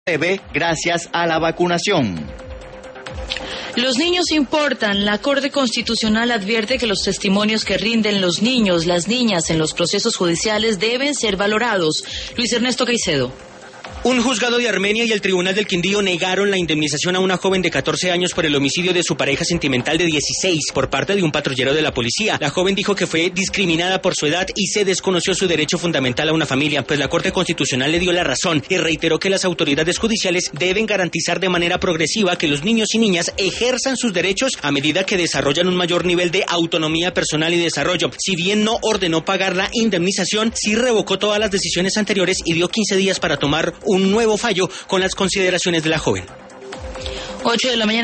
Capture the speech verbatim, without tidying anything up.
diecinueve gracias a la vacunación. Los niños importan. La Corte Constitucional advierte que los testimonios que rinden los niños, las niñas en los procesos judiciales deben ser valorados. Luis Ernesto Caicedo. Un juzgado de Armenia y el Tribunal del Quindío negaron la indemnización a una joven de catorce años por el homicidio de su pareja sentimental de dieciséis por parte de un patrullero de la policía. La joven dijo que fue discriminada por su edad y se desconoció su derecho fundamental a una familia, pues la Corte Constitucional le dio la razón y reiteró que las autoridades judiciales deben garantizar de manera progresiva que los niños y niñas ejerzan sus derechos a medida que desarrollan un mayor nivel de autonomía personal y desarrollo. Si bien no ordenó pagar la indemnización, sí revocó todas las decisiones anteriores y dio quince días para tomar un nuevo fallo con las consideraciones de la joven. ocho de la mañana.